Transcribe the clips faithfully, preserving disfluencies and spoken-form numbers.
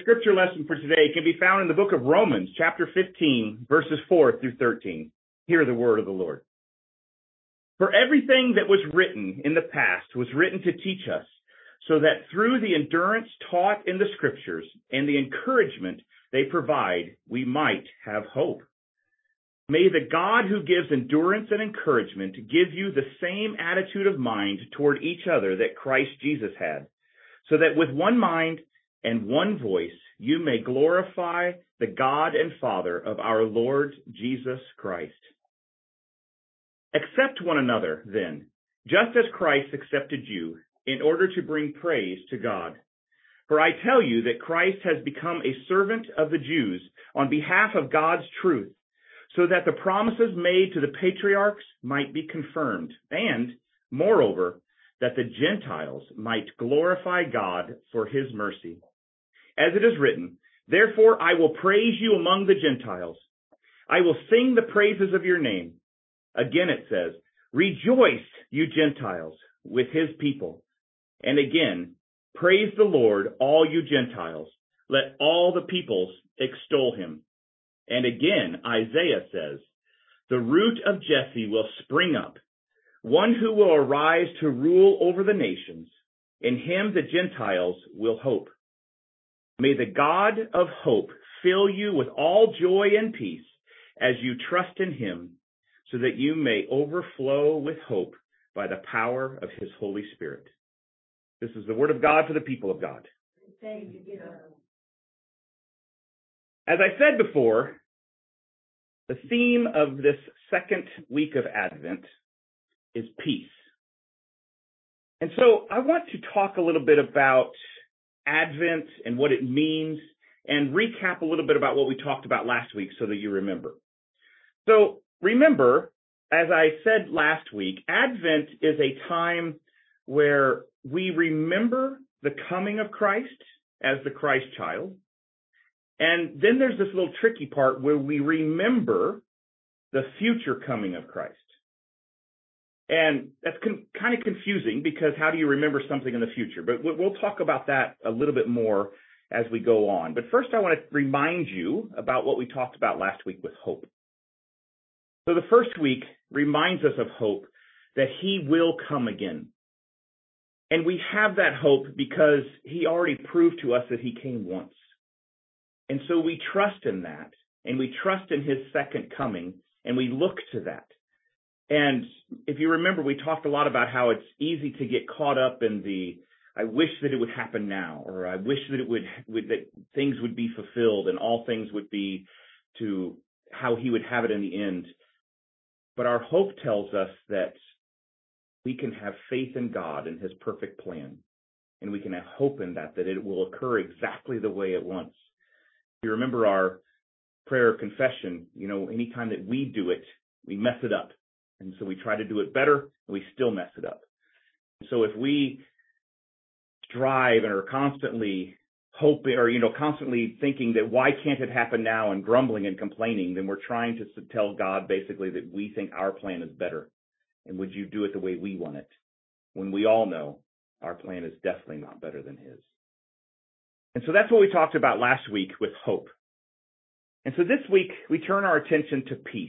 scripture lesson for today can be found in the book of Romans, chapter fifteen, verses four through thirteen. Hear the word of the Lord. For everything that was written in the past was written to teach us, so that through the endurance taught in the scriptures and the encouragement they provide, we might have hope. May the God who gives endurance and encouragement give you the same attitude of mind toward each other that Christ Jesus had, so that with one mind and one voice you may glorify the God and Father of our Lord Jesus Christ. Accept one another, then, just as Christ accepted you, in order to bring praise to God. For I tell you that Christ has become a servant of the Jews on behalf of God's truth, so that the promises made to the patriarchs might be confirmed, and, moreover, that the Gentiles might glorify God for his mercy. As it is written, therefore I will praise you among the Gentiles. I will sing the praises of your name. Again it says, rejoice, you Gentiles, with his people. And again, praise the Lord, all you Gentiles. Let all the peoples extol him. And again, Isaiah says, the root of Jesse will spring up, one who will arise to rule over the nations. In him the Gentiles will hope. May the God of hope fill you with all joy and peace as you trust in him, so that you may overflow with hope by the power of his Holy Spirit. This is the word of God for the people of God. Thank you. As I said before, the theme of this second week of Advent is peace. And so I want to talk a little bit about Advent and what it means, and recap a little bit about what we talked about last week so that you remember. So remember, as I said last week, Advent is a time where we remember the coming of Christ as the Christ child. And then there's this little tricky part where we remember the future coming of Christ. And that's con- kind of confusing, because how do you remember something in the future? But we'll talk about that a little bit more as we go on. But first, I want to remind you about what we talked about last week with hope. So the first week reminds us of hope, that he will come again. And we have that hope because he already proved to us that he came once. And so we trust in that, and we trust in his second coming, and we look to that. And if you remember, we talked a lot about how it's easy to get caught up in the, I wish that it would happen now, or I wish that it would, would that things would be fulfilled and all things would be to how he would have it in the end. But our hope tells us that we can have faith in God and his perfect plan, and we can have hope in that, that it will occur exactly the way it wants. If you remember our prayer of confession, you know, anytime that we do it, we mess it up. And so we try to do it better, and we still mess it up. So if we strive and are constantly hoping, or, you know, constantly thinking that why can't it happen now, and grumbling and complaining, then we're trying to tell God basically that we think our plan is better. And would you do it the way we want it? When we all know our plan is definitely not better than his. And so that's what we talked about last week with hope. And so this week we turn our attention to peace.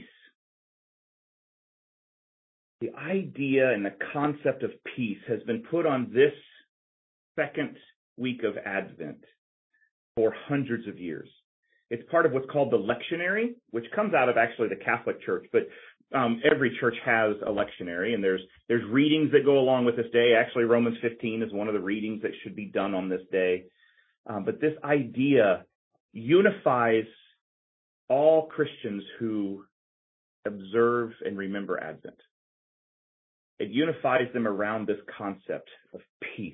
The idea and the concept of peace has been put on this second week of Advent for hundreds of years. It's part of what's called the lectionary, which comes out of actually the Catholic Church, but um, every church has a lectionary, and there's there's readings that go along with this day. Actually, Romans fifteen is one of the readings that should be done on this day. Um, but this idea unifies all Christians who observe and remember Advent. It unifies them around this concept of peace.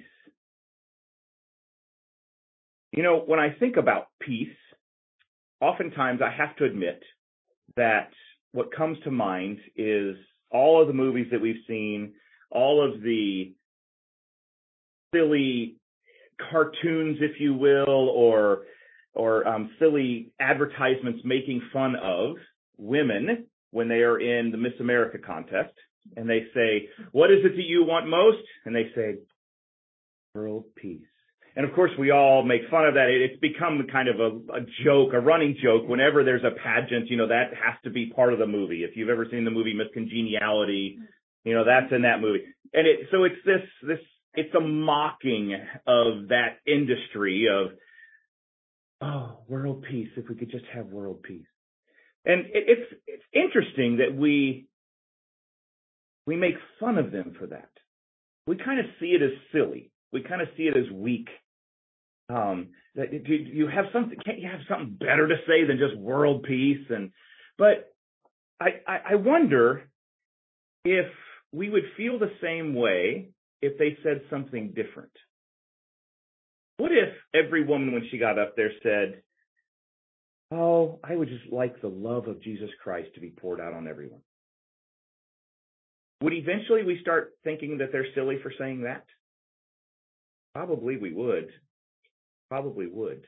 You know, when I think about peace, oftentimes I have to admit that what comes to mind is all of the movies that we've seen, all of the silly cartoons, if you will, or or um, silly advertisements making fun of women when they are in the Miss America contest. And they say, what is it that you want most? And they say, world peace. And of course, we all make fun of that. It's become kind of a, a joke, a running joke. Whenever there's a pageant, you know, that has to be part of the movie. If you've ever seen the movie Miss Congeniality, you know, that's in that movie. And it, so it's this, this, it's a mocking of that industry of, oh, world peace, if we could just have world peace. And it, it's, it's interesting that we, we make fun of them for that. We kind of see it as silly. We kind of see it as weak. Um, that do you have something? Can't you have something better to say than just world peace? And but I, I, I wonder if we would feel the same way if they said something different. What if every woman, when she got up there, said, "Oh, I would just like the love of Jesus Christ to be poured out on everyone"? Would eventually we start thinking that they're silly for saying that? Probably we would. Probably would.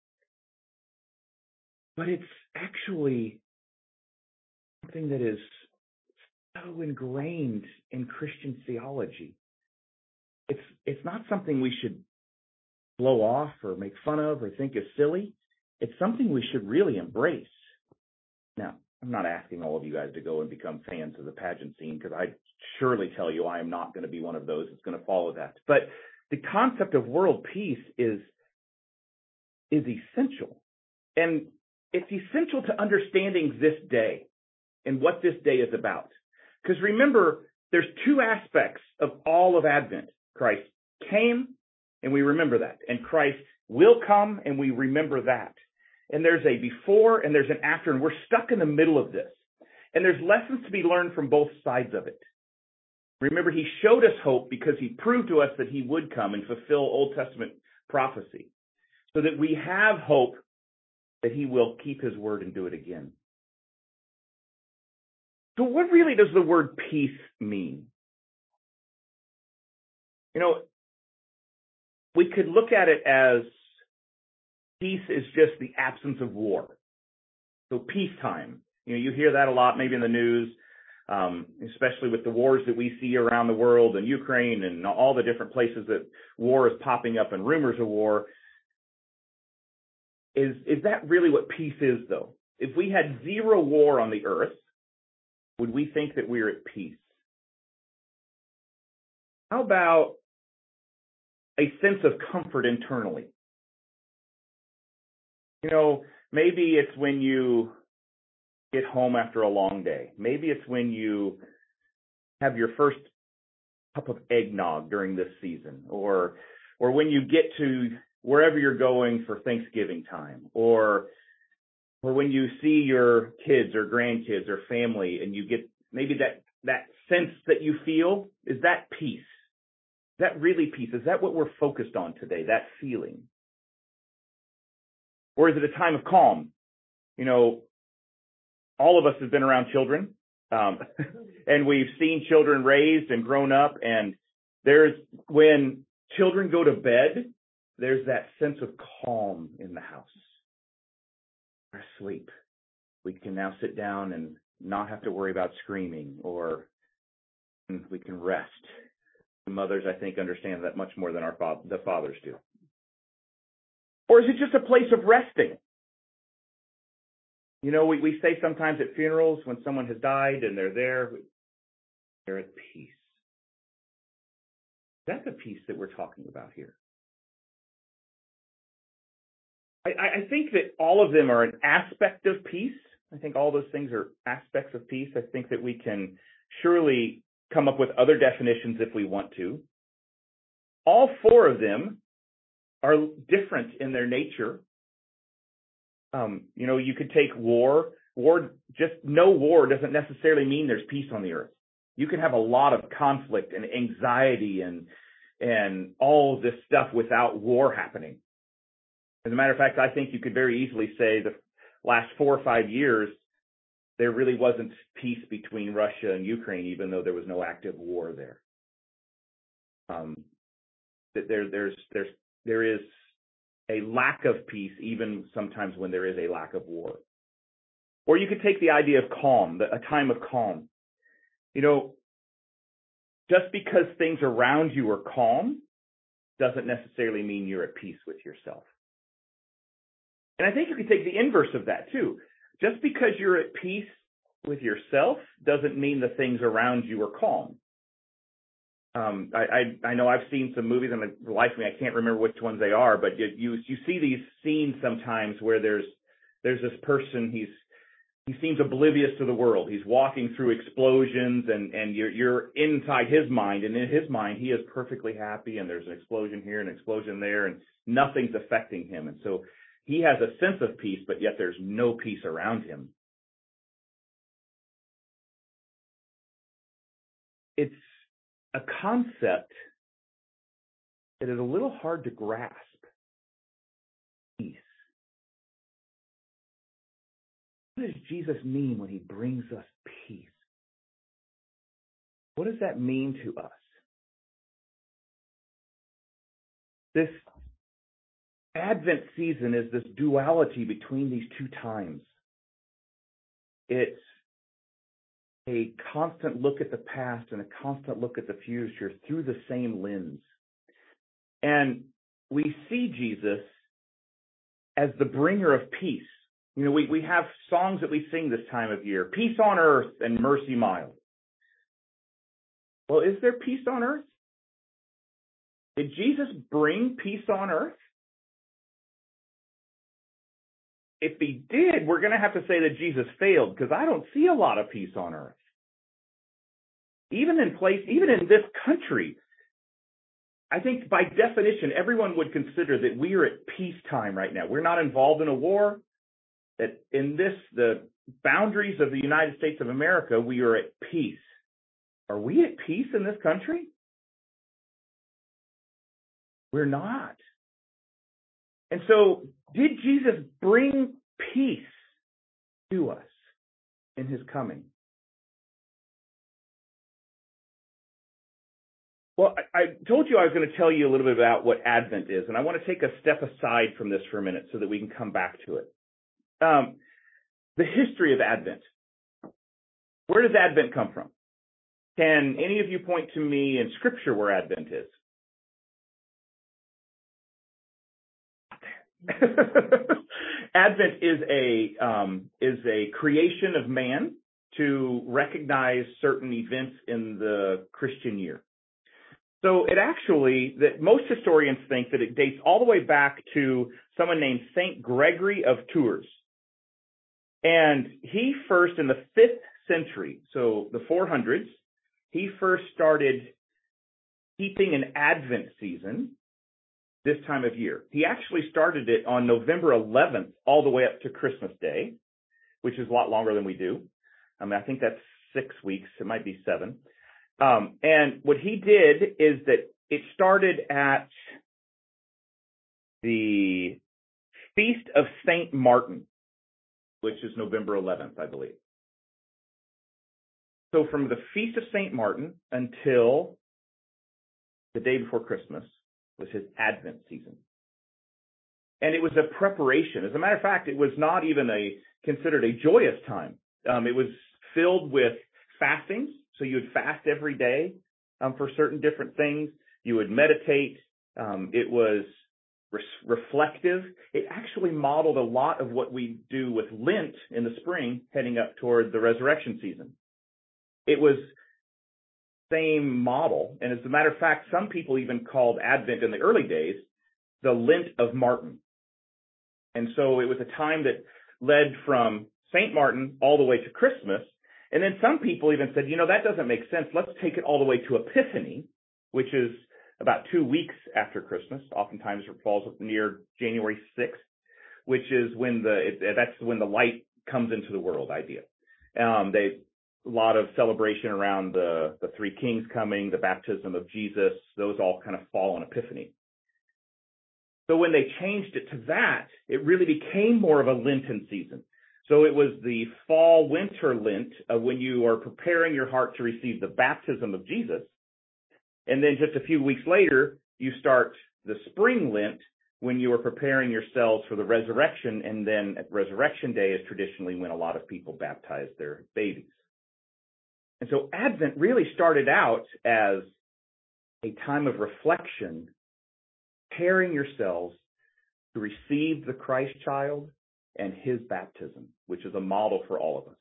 But it's actually something that is so ingrained in Christian theology. It's it's not something we should blow off or make fun of or think is silly. It's something we should really embrace. Now, I'm not asking all of you guys to go and become fans of the pageant scene, because I surely tell you I am not going to be one of those that's going to follow that. But the concept of world peace is is essential. And it's essential to understanding this day and what this day is about. Because remember, there's two aspects of all of Advent. Christ came, and we remember that. And Christ will come, and we remember that. And there's a before and there's an after, and we're stuck in the middle of this. And there's lessons to be learned from both sides of it. Remember, he showed us hope because he proved to us that he would come and fulfill Old Testament prophecy, so that we have hope that he will keep his word and do it again. So what really does the word peace mean? You know, we could look at it as peace is just the absence of war. So peacetime. You know, you hear that a lot maybe in the news, um, especially with the wars that we see around the world and Ukraine and all the different places that war is popping up and rumors of war. Is, is that really what peace is, though? If we had zero war on the earth, would we think that we're at peace? How about a sense of comfort internally? You know, maybe it's when you get home after a long day. Maybe it's when you have your first cup of eggnog during this season, or or when you get to wherever you're going for Thanksgiving time, or or when you see your kids or grandkids or family and you get maybe that, that sense that you feel. Is that peace? Is that really peace? Is that what we're focused on today, that feeling? Or is it a time of calm? You know, all of us have been around children, um, and we've seen children raised and grown up, and there's, when children go to bed, there's that sense of calm in the house. We're asleep. We can now sit down and not have to worry about screaming, or we can rest. Mothers, I think, understand that much more than our fa- the fathers do. Or is it just a place of resting? You know, we, we say sometimes at funerals when someone has died and they're there, they're at peace. That's the peace that we're talking about here. I, I think that all of them are an aspect of peace. I think all those things are aspects of peace. I think that we can surely come up with other definitions if we want to. All four of them are different in their nature. Um, you know, you could take war. War, just no war doesn't necessarily mean there's peace on the earth. You can have a lot of conflict and anxiety and and all this stuff without war happening. As a matter of fact, I think you could very easily say the last four or five years, there really wasn't peace between Russia and Ukraine, even though there was no active war there. Um, there, there's, there's, there is a lack of peace, even sometimes when there is a lack of war. Or you could take the idea of calm, a time of calm. You know, just because things around you are calm doesn't necessarily mean you're at peace with yourself. And I think you can take the inverse of that too. Just because you're at peace with yourself doesn't mean the things around you are calm. Um, I, I I know I've seen some movies, and the life of me, I can't remember which ones they are, but you you, you see these scenes sometimes where there's there's this person, he's he seems oblivious to the world. He's walking through explosions, and and you're you're inside his mind, and in his mind he is perfectly happy, and there's an explosion here, an explosion there, and nothing's affecting him, and so he has a sense of peace, but yet there's no peace around him. It's a concept that is a little hard to grasp. Peace. What does Jesus mean when he brings us peace? What does that mean to us? This Advent season is this duality between these two times. It's a constant look at the past and a constant look at the future through the same lens. And we see Jesus as the bringer of peace. You know, we, we have songs that we sing this time of year, peace on earth and mercy mild. Well, is there peace on earth? Did Jesus bring peace on earth? If he did, we're going to have to say that Jesus failed, because I don't see a lot of peace on earth. Even in place, even in this country, I think by definition, everyone would consider that we are at peacetime right now. We're not involved in a war. That in this, the boundaries of the United States of America, we are at peace. Are we at peace in this country? We're not. And so, did Jesus bring peace to us in his coming? Well, I, I told you I was going to tell you a little bit about what Advent is, and I want to take a step aside from this for a minute so that we can come back to it. Um, the history of Advent. Where does Advent come from? Can any of you point to me in Scripture where Advent is? Advent is a um, is a creation of man to recognize certain events in the Christian year. So it actually, that most historians think that it dates all the way back to someone named Saint Gregory of Tours. And he first, in the fifth century, so the four hundreds, he first started keeping an Advent season this time of year. He actually started it on November eleventh all the way up to Christmas Day, which is a lot longer than we do. I mean, I think that's six weeks. It might be seven. Um, and what he did is that it started at the Feast of Saint Martin, which is November eleventh, I believe. So from the Feast of Saint Martin until the day before Christmas was his Advent season. And it was a preparation. As a matter of fact, it was not even a considered a joyous time. Um, it was filled with fastings. So you would fast every day um, for certain different things. You would meditate. Um, it was re- reflective. It actually modeled a lot of what we do with Lent in the spring, heading up toward the resurrection season. It was same model. And as a matter of fact, some people even called Advent in the early days the Lent of Martin. And so it was a time that led from Saint Martin all the way to Christmas. And then some people even said, you know, that doesn't make sense. Let's take it all the way to Epiphany, which is about two weeks after Christmas. Oftentimes it falls near January sixth, which is when the, it, that's when the light comes into the world idea. Um, they, a lot of celebration around the, the three kings coming, the baptism of Jesus, those all kind of fall on Epiphany. So when they changed it to that, it really became more of a Lenten season. So it was the fall winter Lent uh, when you are preparing your heart to receive the baptism of Jesus. And then just a few weeks later, you start the spring Lent when you are preparing yourselves for the resurrection. And then at Resurrection Day is traditionally when a lot of people baptize their babies. And so Advent really started out as a time of reflection preparing yourselves to receive the Christ child and his baptism, which is a model for all of us.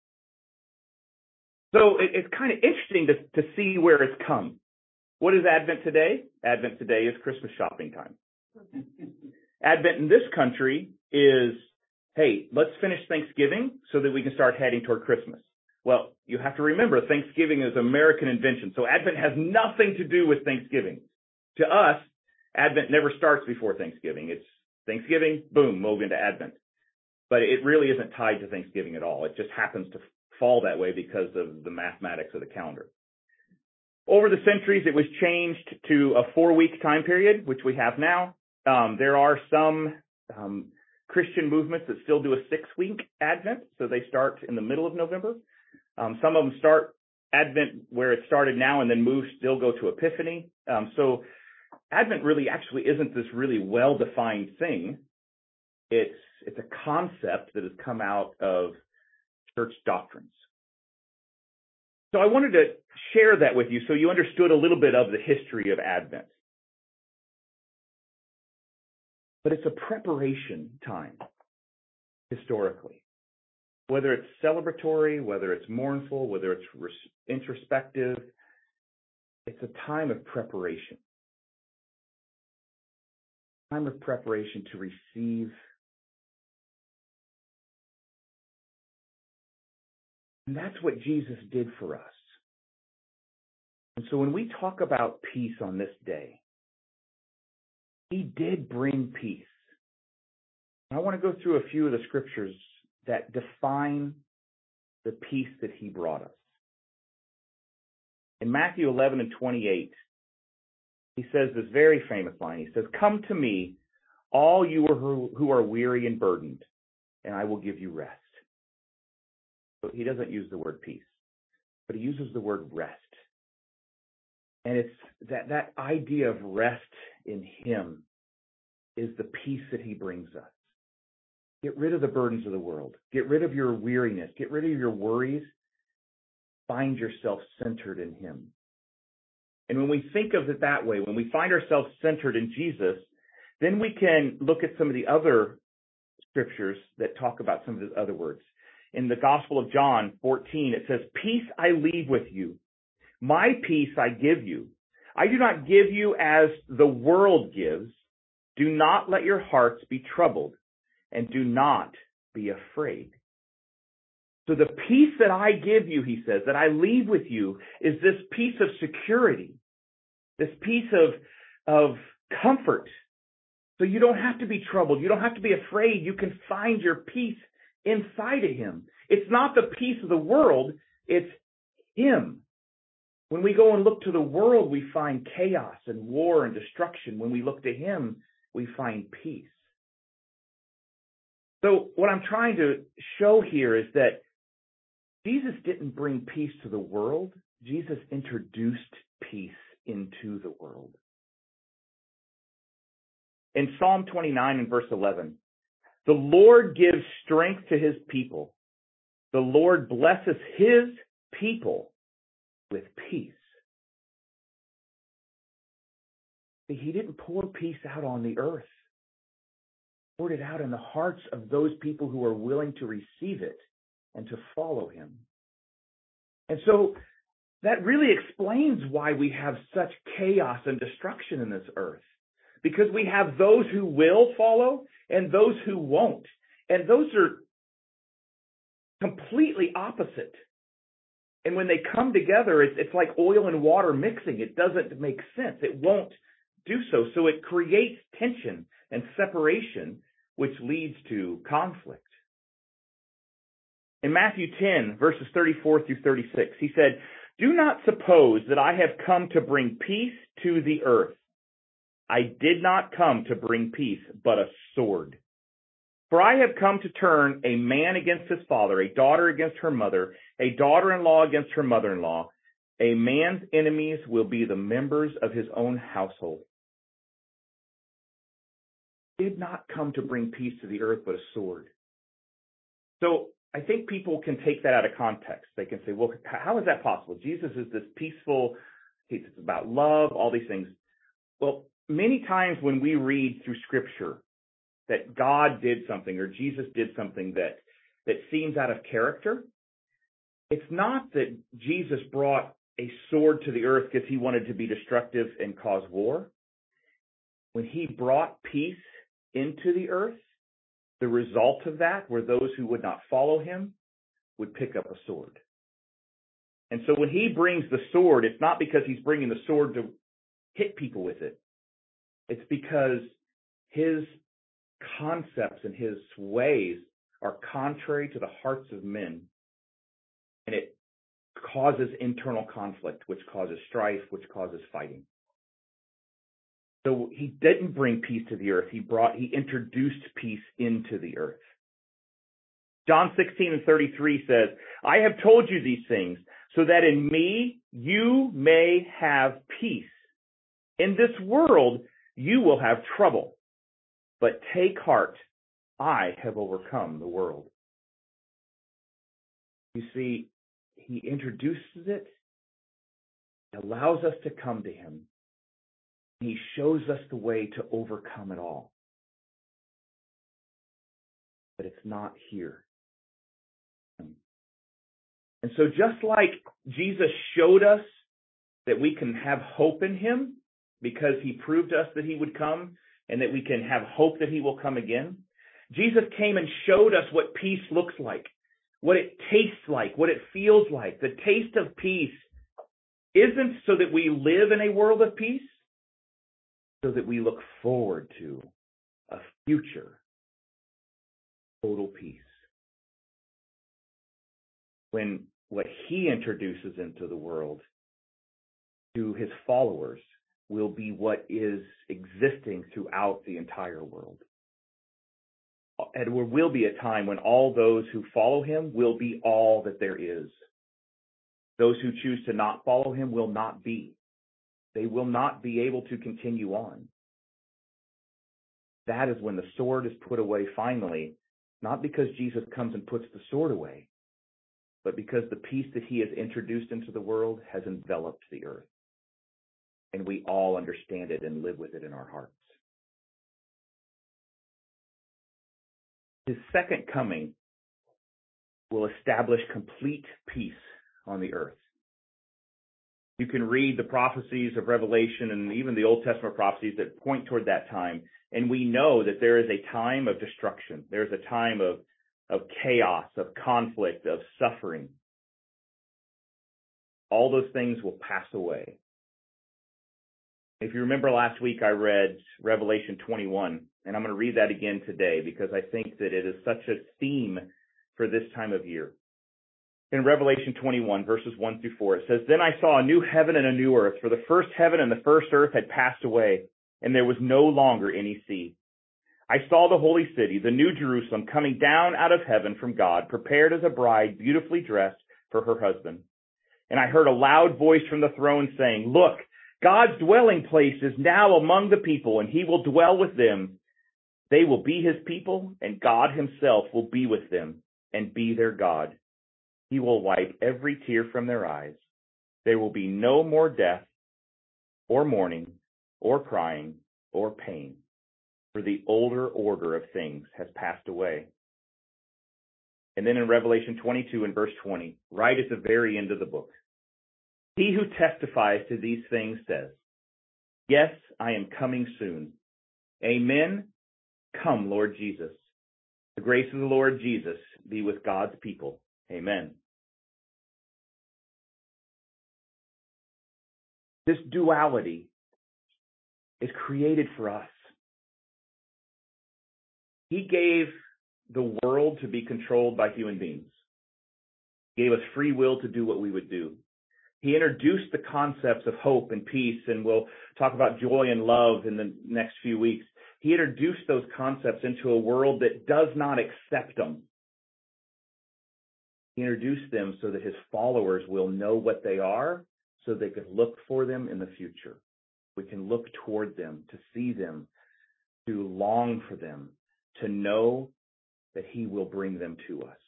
So it, it's kind of interesting to, to see where it's come. What is Advent today? Advent today is Christmas shopping time. Advent in this country is, hey, let's finish Thanksgiving so that we can start heading toward Christmas. Well, you have to remember Thanksgiving is an American invention, so Advent has nothing to do with Thanksgiving. To us, Advent never starts before Thanksgiving. It's Thanksgiving, boom, move into Advent. But it really isn't tied to Thanksgiving at all. It just happens to fall that way because of the mathematics of the calendar. Over the centuries, it was changed to a four-week time period, which we have now. Um, there are some um, Christian movements that still do a six-week Advent, so they start in the middle of November. Um, some of them start Advent where it started now and then move, still go to Epiphany. Um, so Advent really actually isn't this really well-defined thing. It's it's a concept that has come out of church doctrines. So I wanted to share that with you so you understood a little bit of the history of Advent. But it's a preparation time, historically. Whether it's celebratory, whether it's mournful, whether it's res- introspective, it's a time of preparation. Time of preparation to receive. And that's what Jesus did for us. And so when we talk about peace on this day, he did bring peace. I want to go through a few of the scriptures that define the peace that he brought us. In Matthew eleven and twenty-eight, he says this very famous line. He says, "Come to me, all you who are weary and burdened, and I will give you rest." So he doesn't use the word peace, but he uses the word rest. And it's that, that idea of rest in him is the peace that he brings us. Get rid of the burdens of the world. Get rid of your weariness. Get rid of your worries. Find yourself centered in him. And when we think of it that way, when we find ourselves centered in Jesus, then we can look at some of the other scriptures that talk about some of the other words. In the Gospel of John fourteen, it says, "Peace I leave with you. My peace I give you. I do not give you as the world gives. Do not let your hearts be troubled, and do not be afraid." So the peace that I give you, he says, that I leave with you, is this peace of security, this peace of, of comfort. So you don't have to be troubled. You don't have to be afraid. You can find your peace inside of him. It's not the peace of the world. It's him. When we go and look to the world, we find chaos and war and destruction. When we look to him, we find peace. So what I'm trying to show here is that Jesus didn't bring peace to the world. Jesus introduced peace into the world. In Psalm twenty-nine and verse eleven, "The Lord gives strength to his people. The Lord blesses his people with peace." See, he didn't pour peace out on the earth. He poured it out in the hearts of those people who are willing to receive it and to follow him. And so that really explains why we have such chaos and destruction in this earth. Because we have those who will follow and those who won't. And those are completely opposite. And when they come together, it's, it's like oil and water mixing. It doesn't make sense. It won't do so. So it creates tension and separation, which leads to conflict. In Matthew ten, verses thirty-four through thirty-six, he said, "Do not suppose that I have come to bring peace to the earth. I did not come to bring peace, but a sword. For I have come to turn a man against his father, a daughter against her mother, a daughter-in-law against her mother-in-law. A man's enemies will be the members of his own household." He did not come to bring peace to the earth, but a sword. So I think people can take that out of context. They can say, well, how is that possible? Jesus is this peaceful, it's about love, all these things. Well, many times when we read through Scripture that God did something or Jesus did something that, that seems out of character, it's not that Jesus brought a sword to the earth because he wanted to be destructive and cause war. When he brought peace into the earth, the result of that were those who would not follow him would pick up a sword. And so when he brings the sword, it's not because he's bringing the sword to hit people with it. It's because his concepts and his ways are contrary to the hearts of men. And it causes internal conflict, which causes strife, which causes fighting. So he didn't bring peace to the earth. He brought, he introduced peace into the earth. John sixteen and thirty-three says, I have told you these things so that in me you may have peace. In this world you will have trouble, but take heart, I have overcome the world. You see, he introduces it, allows us to come to him. He shows us the way to overcome it all. But it's not here. And so just like Jesus showed us that we can have hope in him because he proved to us that he would come and that we can have hope that he will come again, Jesus came and showed us what peace looks like, what it tastes like, what it feels like. The taste of peace isn't so that we live in a world of peace, so that we look forward to a future total peace. When what he introduces into the world to his followers will be what is existing throughout the entire world. And there will be a time when all those who follow him will be all that there is. Those who choose to not follow him will not be. They will not be able to continue on. That is when the sword is put away finally, not because Jesus comes and puts the sword away, but because the peace that he has introduced into the world has enveloped the earth. And we all understand it and live with it in our hearts. His second coming will establish complete peace on the earth. You can read the prophecies of Revelation and even the Old Testament prophecies that point toward that time. And we know that there is a time of destruction. There's a time of, of chaos, of conflict, of suffering. All those things will pass away. If you remember last week, I read Revelation twenty-one, and I'm going to read that again today because I think that it is such a theme for this time of year. In Revelation twenty-one, verses one through four, it says, Then I saw a new heaven and a new earth, for the first heaven and the first earth had passed away, and there was no longer any sea. I saw the holy city, the new Jerusalem, coming down out of heaven from God, prepared as a bride, beautifully dressed for her husband. And I heard a loud voice from the throne saying, Look, God's dwelling place is now among the people, and he will dwell with them. They will be his people, and God himself will be with them and be their God. He will wipe every tear from their eyes. There will be no more death, or mourning, or crying, or pain, for the older order of things has passed away. And then in Revelation twenty-two and verse twenty, right at the very end of the book, he who testifies to these things says, Yes, I am coming soon. Amen. Come, Lord Jesus. The grace of the Lord Jesus be with God's people. Amen. This duality is created for us. He gave the world to be controlled by human beings. He gave us free will to do what we would do. He introduced the concepts of hope and peace, and we'll talk about joy and love in the next few weeks. He introduced those concepts into a world that does not accept them. He introduced them so that his followers will know what they are, so they can look for them in the future. We can look toward them, to see them, to long for them, to know that he will bring them to us.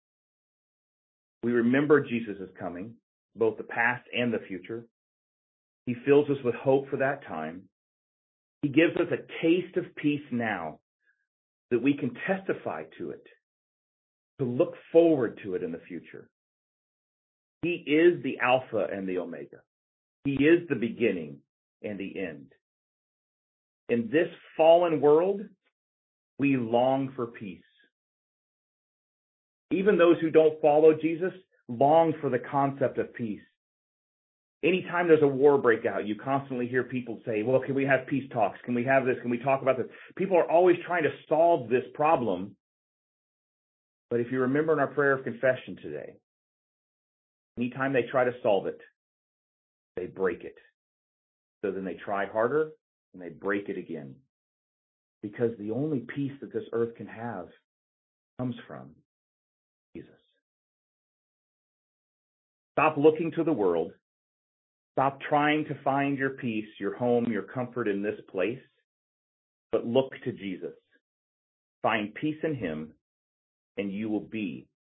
We remember Jesus is coming, both the past and the future. He fills us with hope for that time. He gives us a taste of peace now that we can testify to it, to look forward to it in the future. He is the Alpha and the Omega. He is the beginning and the end. In this fallen world, we long for peace. Even those who don't follow Jesus long for the concept of peace. Anytime there's a war break out, you constantly hear people say, well, can we have peace talks? Can we have this? Can we talk about this? People are always trying to solve this problem. But if you remember in our prayer of confession today, anytime they try to solve it, they break it. So then they try harder and they break it again. Because the only peace that this earth can have comes from Jesus. Stop looking to the world. Stop trying to find your peace, your home, your comfort in this place, but look to Jesus. Find peace in him, and you will be